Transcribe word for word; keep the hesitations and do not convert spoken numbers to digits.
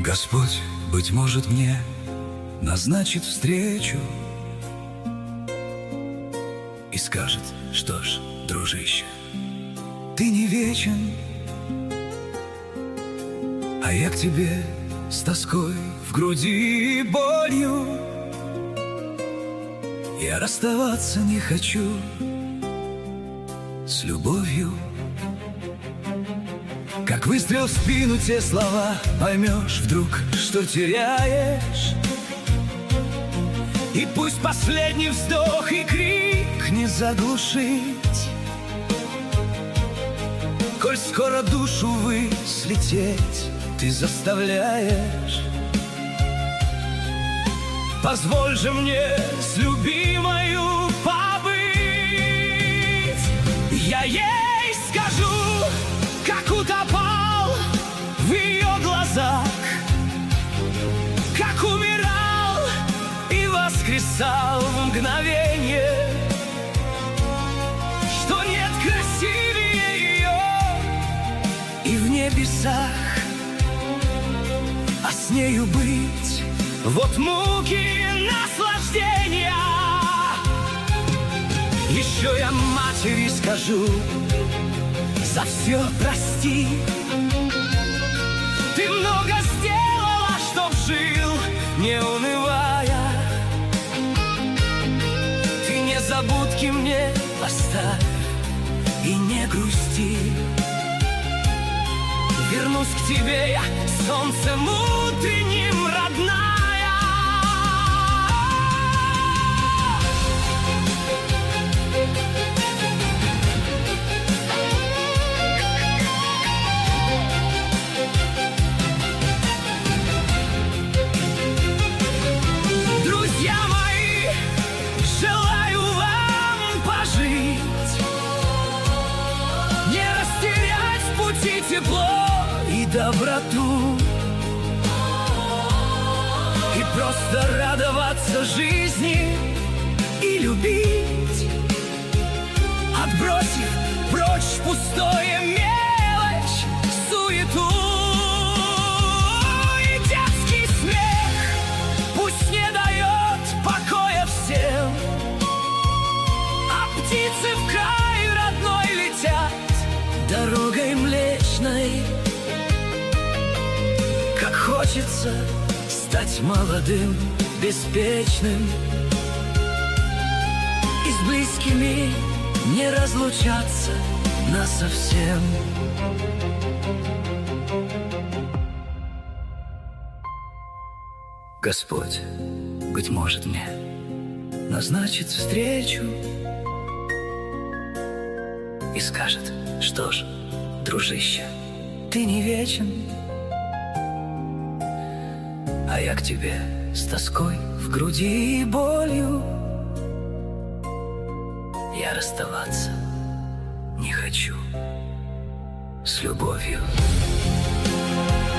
Господь, быть может, мне назначит встречу и скажет: что ж, дружище, ты не вечен, а я к тебе с тоской в груди и болью. Я расставаться не хочу с любовью. Как выстрел в спину те слова, поймешь вдруг, что теряешь. И пусть последний вздох и крик не заглушить, коль скоро душу ввысь лететь ты заставляешь. Позволь же мне с любимою побыть. Я ей скажу, как утопал в ее глазах, как умирал и воскресал в мгновенье, что нет красивее ее и в небесах, а с нею быть — вот муки наслаждения. Еще я матери скажу: за все прости. Ты много сделала, чтоб жил, не унывая. Ты незабудки мне оставь и не грусти. Вернусь к тебе я солнцем утренним, родная. Тепло и доброту, и просто радоваться жизни и любить, отбросив прочь пустое, мелочь, суету. И детский смех пусть не дает покоя всем, а птицы в край родной летят дорогой млечной. Как хочется стать молодым, беспечным и с близкими не разлучаться насовсем. Господь, быть может, мне назначит встречу и скажет: что ж, дружище, ты не вечен, а я к тебе с тоской в груди и болью. Я расставаться не хочу с любовью.